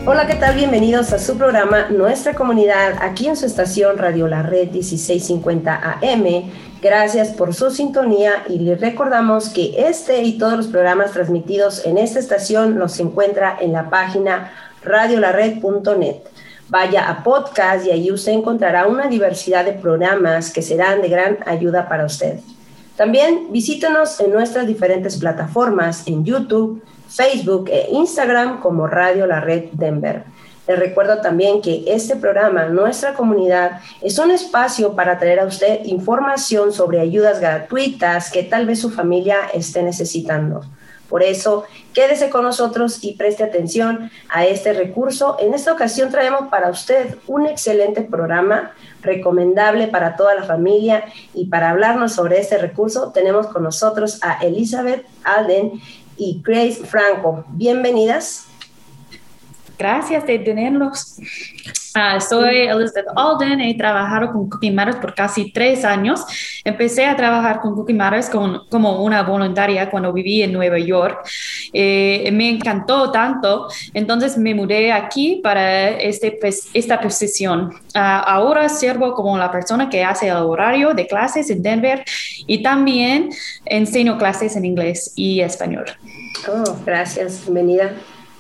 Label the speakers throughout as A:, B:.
A: Hola, ¿qué tal? Bienvenidos a su programa Nuestra Comunidad, aquí en su estación Radio La Red 1650 AM. Gracias por su sintonía y les recordamos que este y todos los programas transmitidos en esta estación los encuentra en la página radiolared.net. Vaya a podcast y ahí usted encontrará una diversidad de programas que serán de gran ayuda para usted. También visítenos en nuestras diferentes plataformas en YouTube, Facebook e Instagram como Radio La Red Denver. Les recuerdo también que este programa, Nuestra Comunidad, es un espacio para traer a usted información sobre ayudas gratuitas que tal vez su familia esté necesitando. Por eso, quédese con nosotros y preste atención a este recurso. En esta ocasión traemos para usted un excelente programa, recomendable para toda la familia. Y para hablarnos sobre este recurso, tenemos con nosotros a Elizabeth Alden y Grace Franco. Bienvenidas.
B: Gracias de tenerlos. Soy Elizabeth Alden, he trabajado con Cooking Matters por casi 3 años. Empecé a trabajar con Cooking Matters como una voluntaria cuando viví en Nueva York. Me encantó tanto, entonces me mudé aquí para esta posición. Ahora sirvo como la persona que hace el horario de clases en Denver y también enseño clases en inglés y español.
A: Oh, gracias, bienvenida.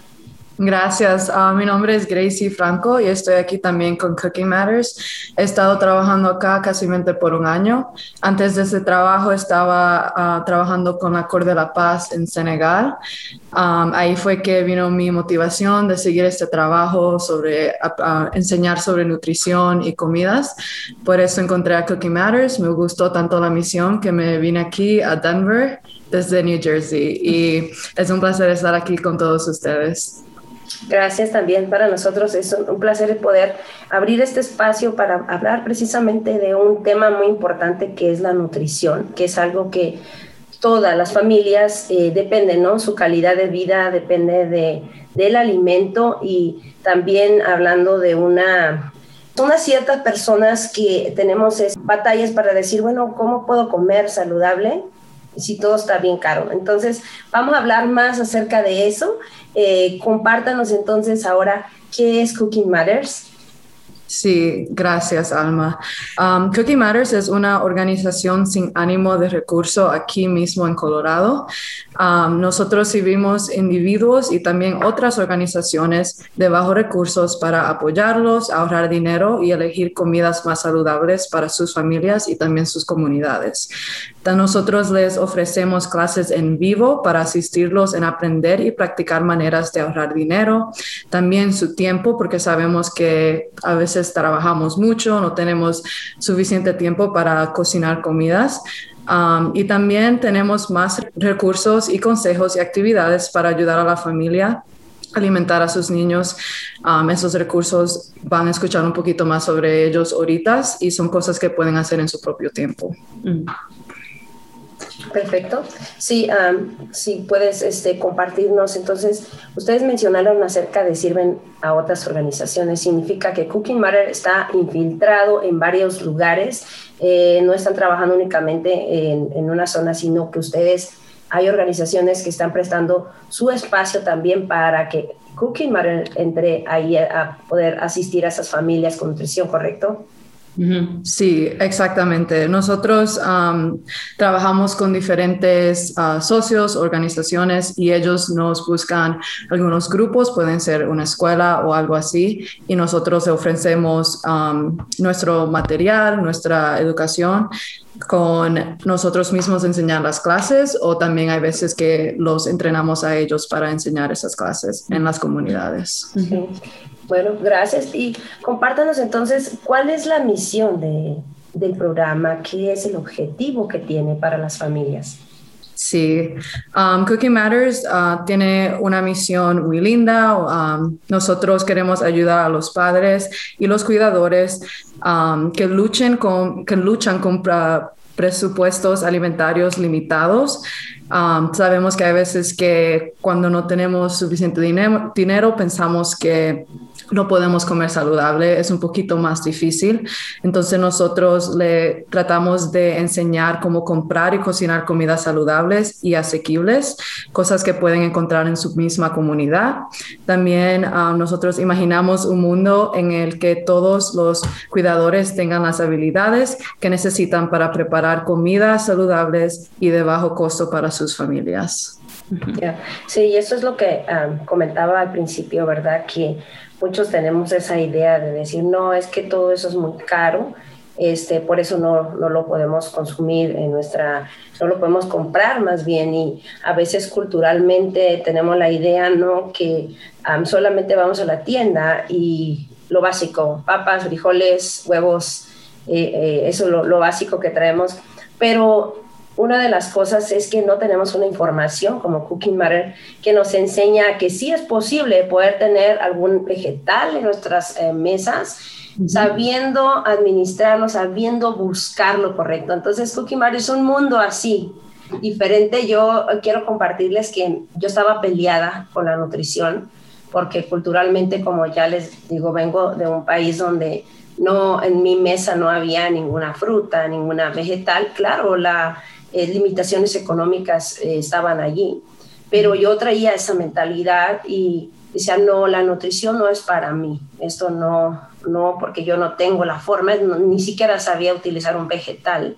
C: Gracias. Mi nombre es Gracie Franco y estoy aquí también con Cooking Matters. He estado trabajando acá casi por 1 año. Antes de ese trabajo estaba trabajando con la Cor de la Paz en Senegal. Ahí fue que vino mi motivación de seguir este trabajo sobre enseñar sobre nutrición y comidas. Por eso encontré a Cooking Matters. Me gustó tanto la misión que me vine aquí a Denver desde New Jersey y es un placer estar aquí con todos ustedes.
A: Gracias también para nosotros, es un placer poder abrir este espacio para hablar precisamente de un tema muy importante que es la nutrición, que es algo que todas las familias dependen, ¿no? Su calidad de vida depende del alimento y también hablando de unas ciertas personas que tenemos batallas para decir, bueno, ¿cómo puedo comer saludable si todo está bien caro? Entonces, vamos a hablar más acerca de eso. Compártanos entonces ahora qué es Cooking Matters.
C: Sí, gracias, Alma. Cooking Matters es una organización sin ánimo de recurso aquí mismo en Colorado. Nosotros servimos individuos y también otras organizaciones de bajos recursos para apoyarlos, ahorrar dinero y elegir comidas más saludables para sus familias y también sus comunidades. Nosotros les ofrecemos clases en vivo para asistirlos en aprender y practicar maneras de ahorrar dinero, también su tiempo, porque sabemos que a veces trabajamos mucho, no tenemos suficiente tiempo para cocinar comidas. Y también tenemos más recursos y consejos y actividades para ayudar a la familia a alimentar a sus niños. Esos recursos van a escuchar un poquito más sobre ellos ahorita y son cosas que pueden hacer en su propio tiempo.
A: Perfecto. Sí, sí puedes compartirnos. Entonces, ustedes mencionaron acerca de sirven a otras organizaciones. Significa que Cooking Matters está infiltrado en varios lugares. No están trabajando únicamente en una zona, sino que hay organizaciones que están prestando su espacio también para que Cooking Matters entre ahí a poder asistir a esas familias con nutrición, ¿correcto?
C: Sí, exactamente. Nosotros trabajamos con diferentes socios, organizaciones y ellos nos buscan algunos grupos, pueden ser una escuela o algo así, y nosotros ofrecemos nuestro material, nuestra educación, con nosotros mismos enseñar las clases o también hay veces que los entrenamos a ellos para enseñar esas clases en las comunidades.
A: Sí. Bueno, gracias. Y compártanos entonces, ¿cuál es la misión del programa? ¿Qué es el objetivo que tiene para las familias?
C: Sí, Cooking Matters tiene una misión muy linda. Nosotros queremos ayudar a los padres y los cuidadores que luchan con presupuestos alimentarios limitados. Sabemos que hay veces que cuando no tenemos suficiente dinero pensamos que no podemos comer saludable, es un poquito más difícil. Entonces nosotros le tratamos de enseñar cómo comprar y cocinar comidas saludables y asequibles, cosas que pueden encontrar en su misma comunidad. También nosotros imaginamos un mundo en el que todos los cuidadores tengan las habilidades que necesitan para preparar comidas saludables y de bajo costo para sus familias.
A: Yeah. Sí, y eso es lo que comentaba al principio, ¿verdad? Que muchos tenemos esa idea de decir, no, es que todo eso es muy caro, por eso no lo podemos consumir no lo podemos comprar más bien, y a veces culturalmente tenemos la idea, ¿no? Que solamente vamos a la tienda y lo básico, papas, frijoles, huevos, eso es lo básico que traemos, pero una de las cosas es que no tenemos una información como Cooking Matter que nos enseña que sí es posible poder tener algún vegetal en nuestras mesas, sabiendo administrarlo, sabiendo buscar lo correcto. Entonces, Cooking Matter es un mundo así, diferente. Yo quiero compartirles que yo estaba peleada con la nutrición, porque culturalmente, como ya les digo, vengo de un país donde en mi mesa no había ninguna fruta, ninguna vegetal. Claro, limitaciones económicas estaban allí, pero yo traía esa mentalidad y decía, no, la nutrición no es para mí, esto no, porque yo no tengo la forma, ni siquiera sabía utilizar un vegetal.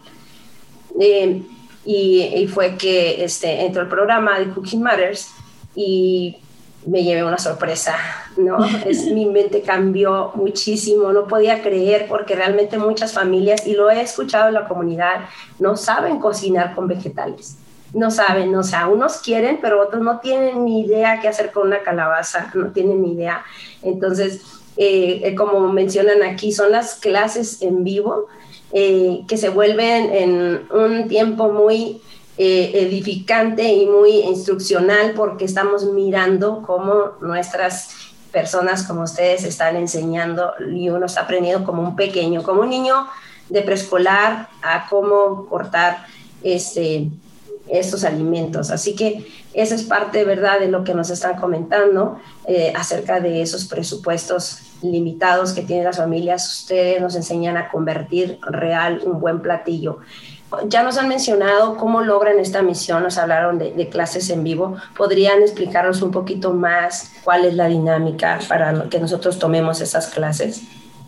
A: Y fue que entró el programa de Cooking Matters y me llevé una sorpresa, ¿no? Mi mente cambió muchísimo, no podía creer, porque realmente muchas familias, y lo he escuchado en la comunidad, no saben cocinar con vegetales, no saben, o sea, unos quieren, pero otros no tienen ni idea qué hacer con una calabaza, no tienen ni idea. Entonces, como mencionan aquí, son las clases en vivo que se vuelven en un tiempo muy edificante y muy instruccional, porque estamos mirando cómo nuestras personas como ustedes están enseñando y uno está aprendiendo como un pequeño, como un niño de preescolar, a cómo cortar estos alimentos. Así que esa es parte, ¿verdad?, de lo que nos están comentando acerca de esos presupuestos limitados que tienen las familias. Ustedes nos enseñan a convertir real un buen platillo. Ya nos han mencionado cómo logran esta misión, nos hablaron de clases en vivo. ¿Podrían explicarnos un poquito más cuál es la dinámica para que nosotros tomemos esas clases?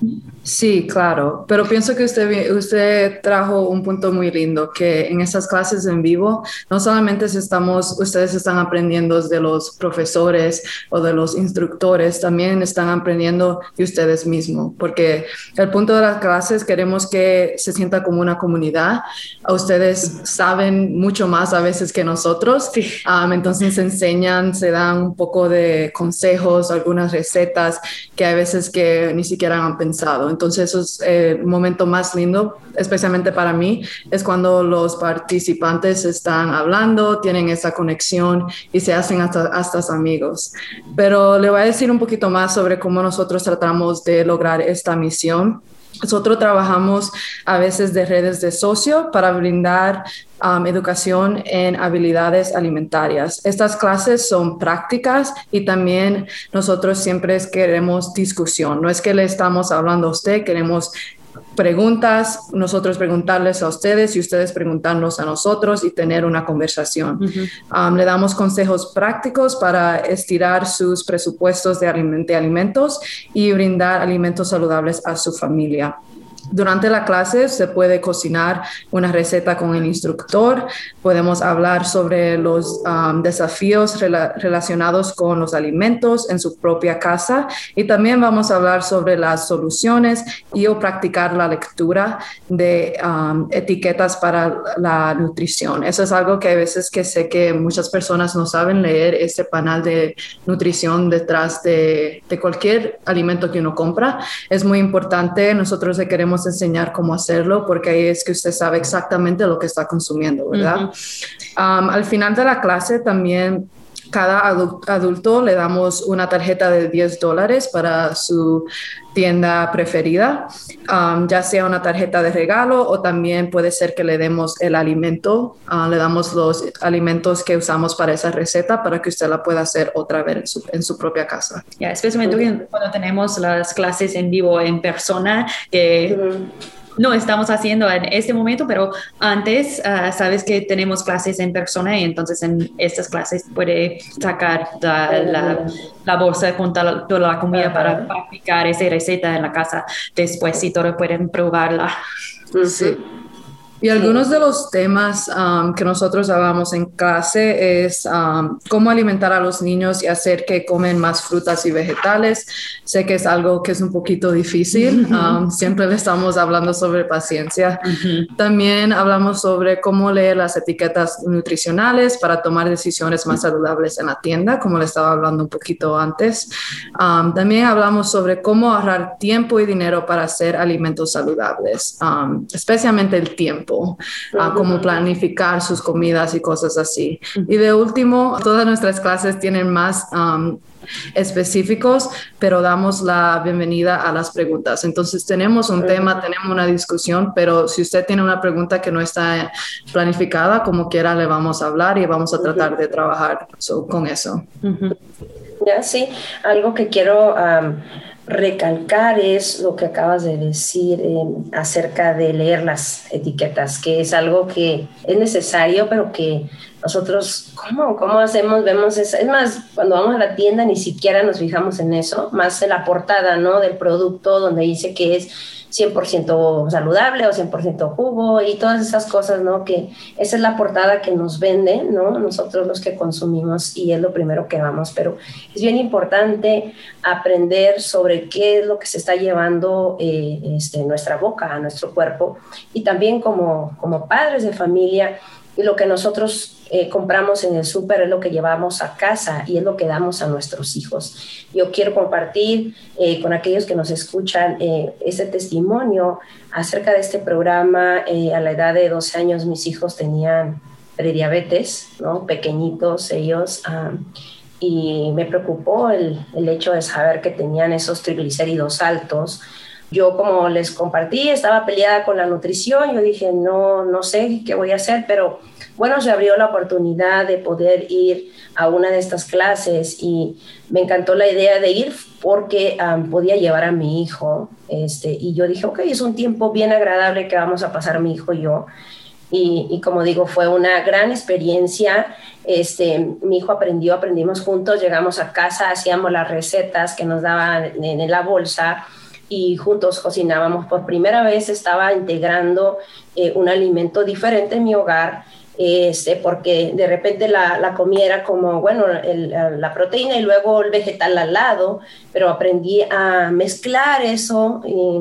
C: Sí, claro, pero pienso que usted trajo un punto muy lindo, que en estas clases en vivo no solamente ustedes están aprendiendo de los profesores o de los instructores, también están aprendiendo de ustedes mismos, porque el punto de las clases queremos que se sienta como una comunidad. Ustedes saben mucho más a veces que nosotros, sí. Entonces se enseñan, se dan un poco de consejos, algunas recetas que hay veces que ni siquiera han pensado. Entonces eso es el momento más lindo, especialmente para mí, es cuando los participantes están hablando, tienen esa conexión y se hacen hasta amigos. Pero le voy a decir un poquito más sobre cómo nosotros tratamos de lograr esta misión. Nosotros trabajamos a veces de redes de socio para brindar educación en habilidades alimentarias. Estas clases son prácticas y también nosotros siempre queremos discusión. No es que le estamos hablando a usted, queremos preguntas, nosotros preguntarles a ustedes y ustedes preguntarnos a nosotros y tener una conversación. Le damos consejos prácticos para estirar sus presupuestos de alimentos y brindar alimentos saludables a su familia. Durante la clase se puede cocinar una receta con el instructor, podemos hablar sobre los desafíos relacionados con los alimentos en su propia casa y también vamos a hablar sobre las soluciones o practicar la lectura de etiquetas para la nutrición. Eso es algo que a veces que sé que muchas personas no saben leer este panel de nutrición detrás de cualquier alimento que uno compra. Es muy importante, nosotros le queremos enseñar cómo hacerlo porque ahí es que usted sabe exactamente lo que está consumiendo, ¿verdad? Al final de la clase también Cada adulto le damos una tarjeta de $10 para su tienda preferida, ya sea una tarjeta de regalo o también puede ser que le demos el alimento, le damos los alimentos que usamos para esa receta para que usted la pueda hacer otra vez en su propia casa.
B: Especialmente cuando tenemos las clases en vivo, en persona, que no estamos haciendo en este momento, pero antes sabes que tenemos clases en persona y entonces en estas clases puede sacar la bolsa con toda la comida para practicar esa receta en la casa después y todos pueden probarla.
C: Sí. Y algunos de los temas que nosotros hablamos en clase es cómo alimentar a los niños y hacer que comen más frutas y vegetales. Sé que es algo que es un poquito difícil. Siempre le estamos hablando sobre paciencia. También hablamos sobre cómo leer las etiquetas nutricionales para tomar decisiones más saludables en la tienda, como le estaba hablando un poquito antes. También hablamos sobre cómo ahorrar tiempo y dinero para hacer alimentos saludables, especialmente el tiempo. Cómo planificar sus comidas y cosas así. Y de último, todas nuestras clases tienen más específicos, pero damos la bienvenida a las preguntas. Entonces tenemos un tema, tenemos una discusión, pero si usted tiene una pregunta que no está planificada, como quiera le vamos a hablar y vamos a tratar de trabajar con eso.
A: Ya, sí, algo que quiero recalcar es lo que acabas de decir acerca de leer las etiquetas, que es algo que es necesario, pero que nosotros, ¿cómo hacemos? Vemos eso. Es más, cuando vamos a la tienda ni siquiera nos fijamos en eso, más en la portada, ¿no?, del producto donde dice que es 100% saludable o 100% jugo y todas esas cosas, ¿no? Que esa es la portada que nos venden, ¿no? Nosotros los que consumimos y es lo primero que vamos, pero es bien importante aprender sobre qué es lo que se está llevando nuestra boca, a nuestro cuerpo y también como padres de familia y lo que nosotros compramos en el súper es lo que llevamos a casa y es lo que damos a nuestros hijos. Yo quiero compartir con aquellos que nos escuchan este testimonio acerca de este programa. A la edad de 12 años mis hijos tenían prediabetes, ¿no?, pequeñitos ellos, y me preocupó el hecho de saber que tenían esos triglicéridos altos. Yo, como les compartí, estaba peleada con la nutrición. Yo dije, no sé qué voy a hacer, pero bueno, se abrió la oportunidad de poder ir a una de estas clases y me encantó la idea de ir porque podía llevar a mi hijo. Y yo dije, ok, es un tiempo bien agradable que vamos a pasar mi hijo y yo. Y como digo, fue una gran experiencia. Mi hijo aprendimos juntos, llegamos a casa, hacíamos las recetas que nos daban en la bolsa y juntos cocinábamos. Por primera vez estaba integrando un alimento diferente en mi hogar, porque de repente la comida era como, bueno, la proteína y luego el vegetal al lado, pero aprendí a mezclar eso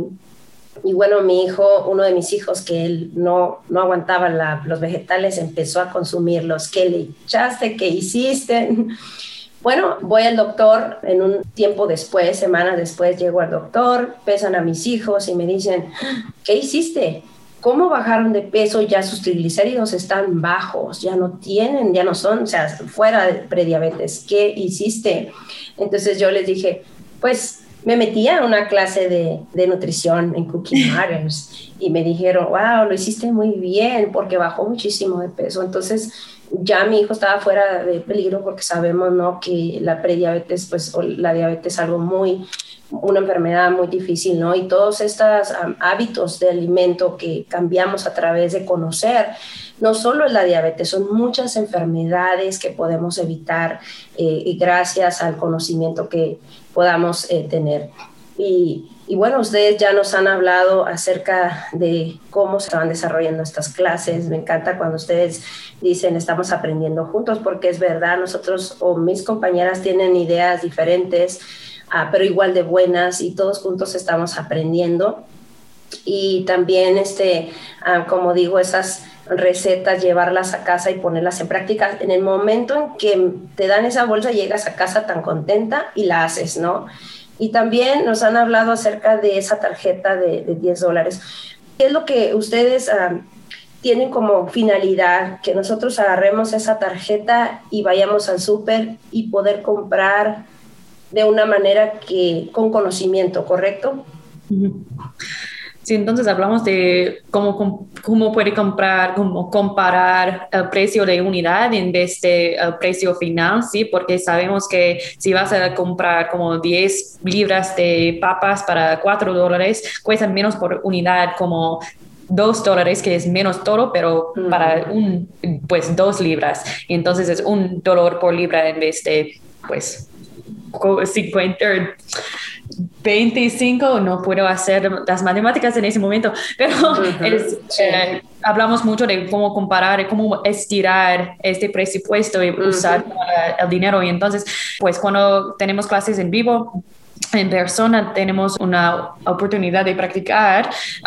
A: y bueno, mi hijo, uno de mis hijos, que él no aguantaba los vegetales, empezó a consumirlos. ¿Qué le echaste? ¿Qué hiciste? Bueno, voy al doctor en un tiempo después, semanas después, llego al doctor, pesan a mis hijos y me dicen, ¿qué hiciste? ¿Cómo bajaron de peso? Ya sus triglicéridos están bajos, ya no son, o sea, fuera de prediabetes. ¿Qué hiciste? Entonces yo les dije, pues me metí a una clase de nutrición en Cooking Matters y me dijeron, wow, lo hiciste muy bien porque bajó muchísimo de peso. Entonces ya mi hijo estaba fuera de peligro porque sabemos, ¿no?, que la prediabetes, pues, o la diabetes es algo una enfermedad muy difícil, ¿no? Y todos estos hábitos de alimento que cambiamos a través de conocer, no solo es la diabetes, son muchas enfermedades que podemos evitar y gracias al conocimiento que podamos tener. Y bueno, ustedes ya nos han hablado acerca de cómo se van desarrollando estas clases. Me encanta cuando ustedes dicen estamos aprendiendo juntos, porque es verdad, nosotros o mis compañeras tienen ideas diferentes, pero igual de buenas y todos juntos estamos aprendiendo. Y también, como digo, esas recetas, llevarlas a casa y ponerlas en práctica. En el momento en que te dan esa bolsa, llegas a casa tan contenta y la haces, ¿no? Y también nos han hablado acerca de esa tarjeta de $10. ¿Qué es lo que ustedes tienen como finalidad que nosotros agarremos esa tarjeta y vayamos al súper y poder comprar de una manera que con conocimiento, ¿correcto?
B: Uh-huh. Sí, entonces hablamos de cómo puede comprar, cómo comparar el precio de unidad en vez de el precio final, ¿sí? Porque sabemos que si vas a comprar como 10 libras de papas para $4, cuestan menos por unidad, como $2, que es menos todo, pero para pues 2 libras. Y entonces es $1 por libra en vez de, pues, 50, 25, no puedo hacer las matemáticas en ese momento, pero hablamos mucho de cómo comparar, cómo estirar este presupuesto y usar el dinero. Y entonces, pues cuando tenemos clases en vivo, en persona, tenemos una oportunidad de practicar,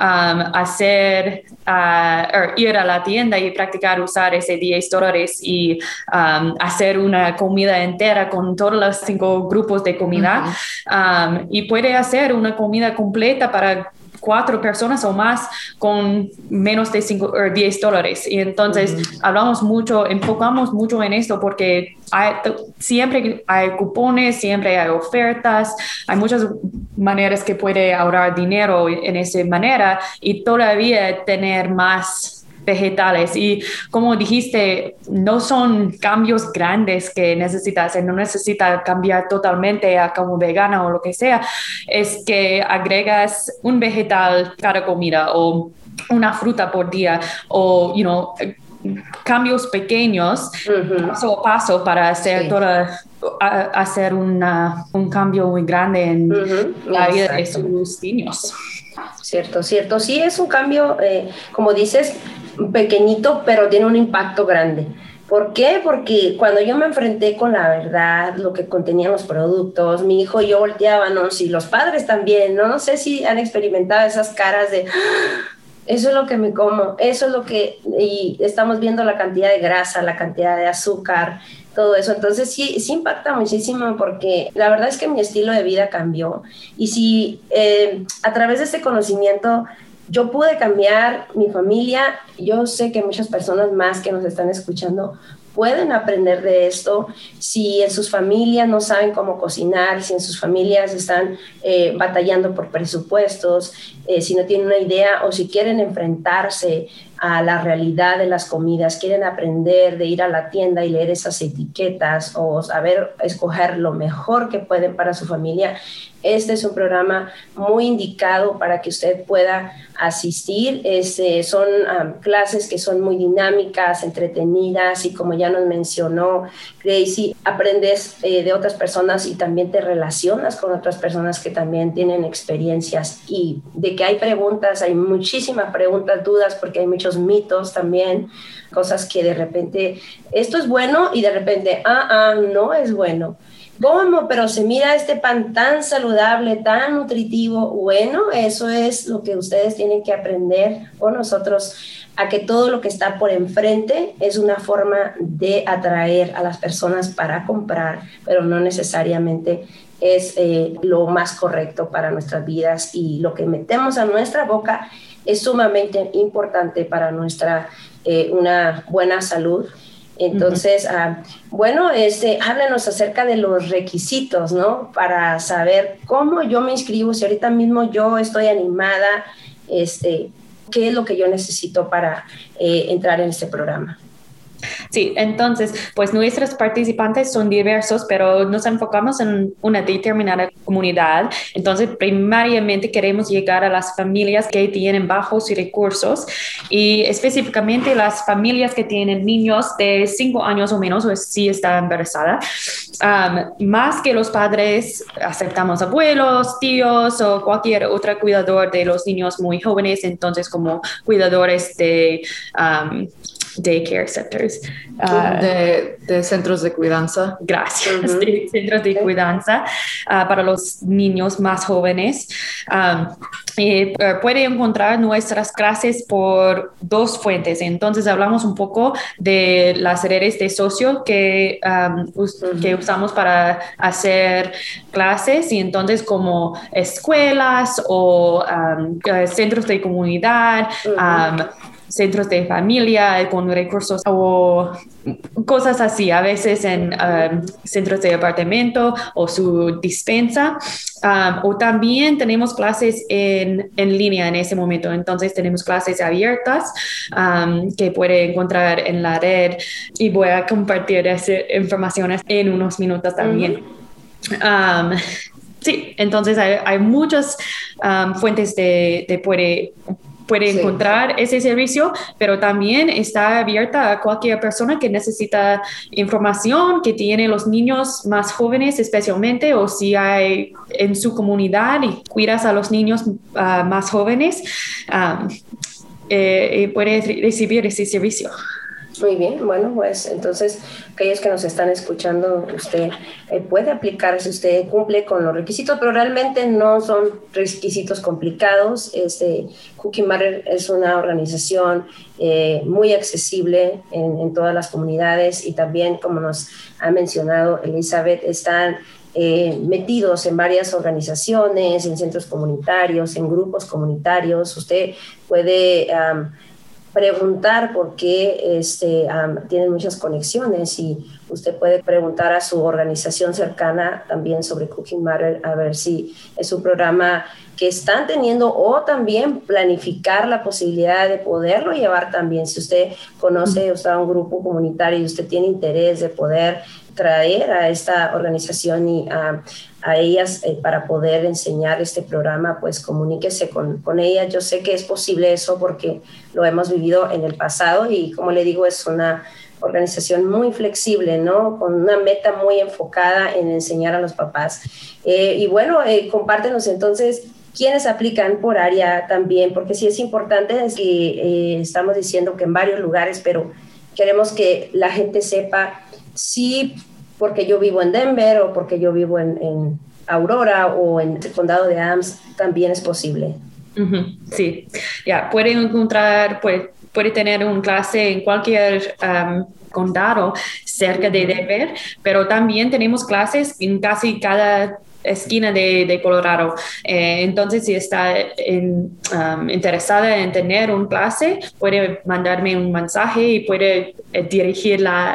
B: ir a la tienda y practicar usar ese $10 y hacer una comida entera con todos los 5 grupos de comida. Y puede hacer una comida completa para 4 personas o más con menos de $10. Y entonces enfocamos mucho en esto porque siempre hay cupones, siempre hay ofertas, hay muchas maneras que puede ahorrar dinero en esa manera y todavía tener más vegetales. Y como dijiste, no son cambios grandes que necesitas hacer, no necesita cambiar totalmente a como vegana o lo que sea, es que agregas un vegetal cada comida o una fruta por día o, cambios pequeños, paso a paso para hacer hacer un cambio muy grande en la vida de sus niños.
A: Cierto. Sí, es un cambio, como dices, pequeñito, pero tiene un impacto grande. ¿Por qué? Porque cuando yo me enfrenté con la verdad, lo que contenían los productos, mi hijo y yo volteábamos, y los padres también, ¿no? No sé si han experimentado esas caras de... Eso es lo que me como, eso es lo que... Y estamos viendo la cantidad de grasa, la cantidad de azúcar, todo eso. Entonces sí impacta muchísimo porque la verdad es que mi estilo de vida cambió. Y si a través de este conocimiento yo pude cambiar mi familia, yo sé que muchas personas más que nos están escuchando pueden aprender de esto. Si en sus familias no saben cómo cocinar, si en sus familias están batallando por presupuestos, si no tienen una idea o si quieren enfrentarse a la realidad de las comidas, quieren aprender de ir a la tienda y leer esas etiquetas o saber escoger lo mejor que pueden para su familia, este es un programa muy indicado para que usted pueda asistir. Son clases que son muy dinámicas, entretenidas y como ya nos mencionó Gracie, aprendes de otras personas y también te relacionas con otras personas que también tienen experiencias y de que hay preguntas, hay muchísimas preguntas, dudas, porque hay muchos mitos también, cosas que de repente esto es bueno y de repente no es bueno. ¿Cómo? Pero se mira este pan tan saludable, tan nutritivo. Bueno, eso es lo que ustedes tienen que aprender con nosotros, a que todo lo que está por enfrente es una forma de atraer a las personas para comprar, pero no necesariamente es lo más correcto para nuestras vidas, y lo que metemos a nuestra boca es sumamente importante para una buena salud. Entonces, háblenos acerca de los requisitos, ¿no? Para saber cómo yo me inscribo, si ahorita mismo yo estoy animada, ¿qué es lo que yo necesito para entrar en este programa?
B: Sí, entonces, pues nuestros participantes son diversos, pero nos enfocamos en una determinada comunidad. Entonces, primariamente queremos llegar a las familias que tienen bajos recursos y específicamente las familias que tienen niños de 5 años o menos, o si está embarazada. Más que los padres, aceptamos abuelos, tíos o cualquier otro cuidador de los niños muy jóvenes, entonces como cuidadores de daycare centers.
C: De centros de cuidanza.
B: Gracias, de centros de cuidanza para los niños más jóvenes. Puede encontrar nuestras clases por 2 fuentes. Entonces hablamos un poco de las redes de socios que usamos para hacer clases, y entonces como escuelas o centros de comunidad, centros de familia con recursos o cosas así, a veces en centros de apartamento o su despensa. O también tenemos clases en línea en ese momento. Entonces tenemos clases abiertas que puede encontrar en la red y voy a compartir esas informaciones en unos minutos también. Sí, entonces hay muchas fuentes de puede encontrar ese servicio, pero también está abierta a cualquier persona que necesita información, que tiene los niños más jóvenes especialmente, o si hay en su comunidad y cuidas a los niños más jóvenes, puede recibir ese servicio.
A: Muy bien, bueno, pues entonces aquellos que nos están escuchando, usted puede aplicar si usted cumple con los requisitos, pero realmente no son requisitos complicados. Cookie Matter es una organización muy accesible en todas las comunidades, y también, como nos ha mencionado Elizabeth, están metidos en varias organizaciones, en centros comunitarios, en grupos comunitarios. Usted puede preguntar por qué tienen muchas conexiones, y usted puede preguntar a su organización cercana también sobre Cookie Matter, a ver si es un programa que están teniendo, o también planificar la posibilidad de poderlo llevar también. Si usted conoce o está en un grupo comunitario y usted tiene interés de poder traer a esta organización y a ellas para poder enseñar este programa, pues comuníquese con ellas. Yo sé que es posible eso porque lo hemos vivido en el pasado, y como le digo, es una organización muy flexible, ¿no? Con una meta muy enfocada en enseñar a los papás. Y bueno, compártenos entonces quiénes aplican por área también, porque sí es importante, es que estamos diciendo que en varios lugares, pero queremos que la gente sepa si porque yo vivo en Denver o porque yo vivo en Aurora o en el condado de Adams también es posible.
B: Sí, pueden encontrar, puede tener una clase en cualquier condado cerca de Denver, pero también tenemos clases en casi cada esquina de Colorado. Entonces, si está interesada en tener una clase, puede mandarme un mensaje y puede dirigirla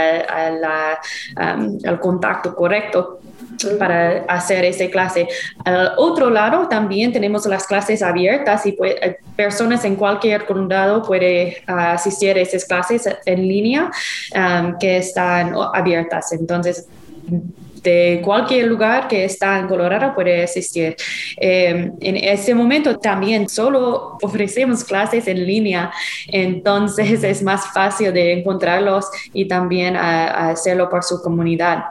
B: al contacto correcto para hacer esa clase. Al otro lado, también tenemos las clases abiertas, y personas en cualquier condado pueden asistir a esas clases en línea que están abiertas. Entonces, de cualquier lugar que está en Colorado puede asistir. En este momento también solo ofrecemos clases en línea, entonces es más fácil de encontrarlos y también hacerlo por su comunidad.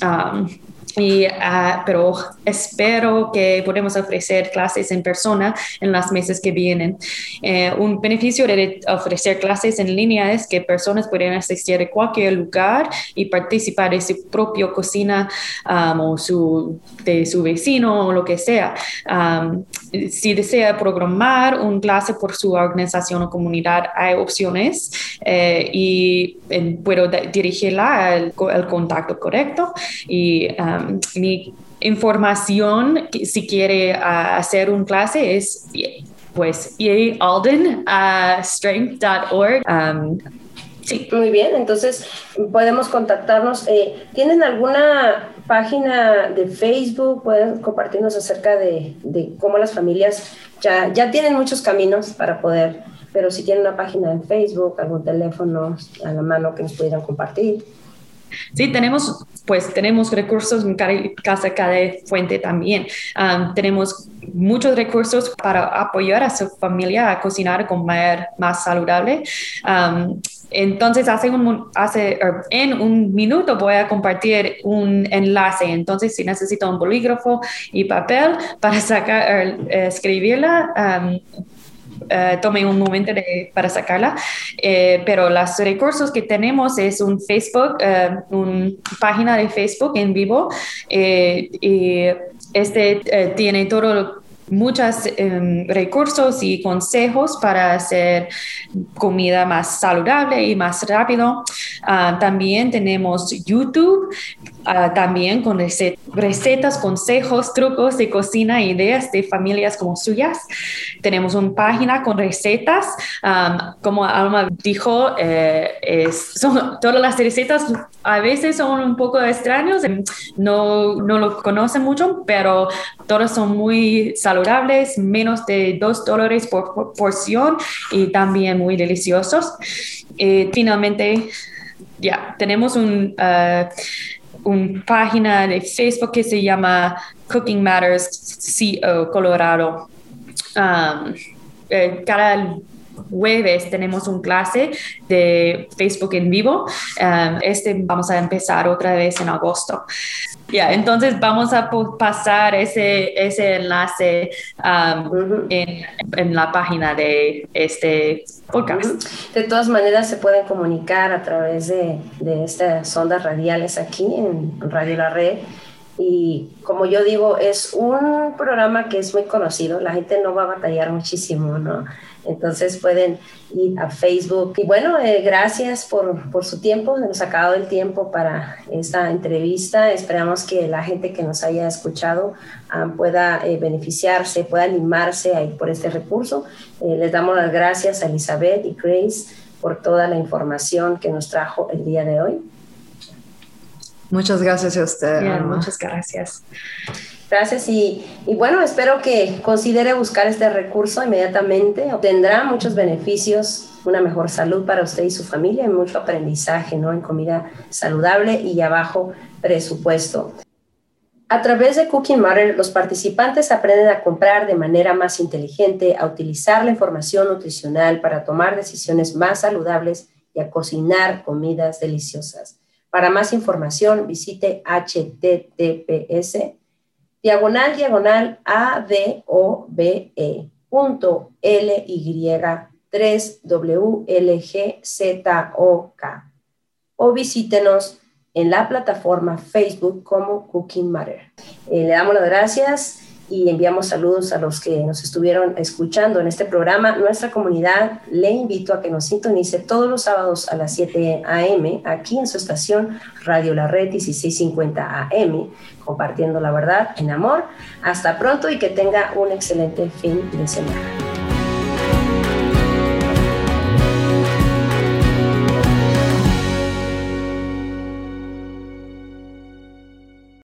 B: Pero espero que podamos ofrecer clases en persona en los meses que vienen. Un beneficio de ofrecer clases en línea es que personas pueden asistir a cualquier lugar y participar de su propia cocina o de su vecino o lo que sea. Si desea programar una clase por su organización o comunidad, hay opciones y puedo dirigirla al contacto correcto. Y mi información, si quiere hacer una clase, es pues ealden@strength.org. Sí.
A: Muy bien, entonces podemos contactarnos. ¿Tienen alguna página de Facebook? ¿Pueden compartirnos acerca de cómo las familias ya tienen muchos caminos para poder, pero si tienen una página en Facebook, algún teléfono a la mano que nos pudieran compartir?
B: Sí, tenemos recursos en cada fuente también. Tenemos muchos recursos para apoyar a su familia a cocinar, a comer más saludable. Entonces, en un minuto voy a compartir un enlace. Entonces, si necesita un bolígrafo y papel para escribirla, tome un momento para sacarla, pero los recursos que tenemos es un Facebook, una página de Facebook en vivo, y tiene muchos recursos y consejos para hacer comida más saludable y más rápido. También tenemos YouTube, también con recetas, consejos, trucos de cocina e ideas de familias como suyas. Tenemos una página con recetas. Como Alma dijo, todas las recetas a veces son un poco extraños, no lo conocen mucho, pero todas son muy saludables, menos de $2 por porción y también muy deliciosos. Finalmente, tenemos una página de Facebook que se llama Cooking Matters CO Colorado. Cada jueves tenemos una clase de Facebook en vivo. Vamos a empezar otra vez en agosto. Entonces vamos a pasar ese enlace en la página de este podcast.
A: De todas maneras se pueden comunicar a través de estas ondas radiales aquí en Radio La Red. Y como yo digo, es un programa que es muy conocido, la gente no va a batallar muchísimo, ¿no? Entonces pueden ir a Facebook. Y bueno, gracias por su tiempo, nos ha acabado el tiempo para esta entrevista. Esperamos que la gente que nos haya escuchado pueda beneficiarse, pueda animarse a ir por este recurso. Les damos las gracias a Elizabeth y Grace por toda la información que nos trajo el día de hoy.
C: Muchas gracias a usted.
B: Muchas gracias.
A: Gracias y bueno, espero que considere buscar este recurso inmediatamente. Obtendrá muchos beneficios, una mejor salud para usted y su familia y mucho aprendizaje, ¿no? En comida saludable y a bajo presupuesto. A través de Cooking Matters, los participantes aprenden a comprar de manera más inteligente, a utilizar la información nutricional para tomar decisiones más saludables y a cocinar comidas deliciosas. Para más información, visite https://adobe.ly3wlgzok o visítenos en la plataforma Facebook como Cooking Matters. Le damos las gracias y enviamos saludos a los que nos estuvieron escuchando en este programa. Nuestra comunidad le invito a que nos sintonice todos los sábados a las 7 a.m. aquí en su estación Radio La Red 1650 AM, compartiendo la verdad en amor. Hasta pronto y que tenga un excelente fin de semana.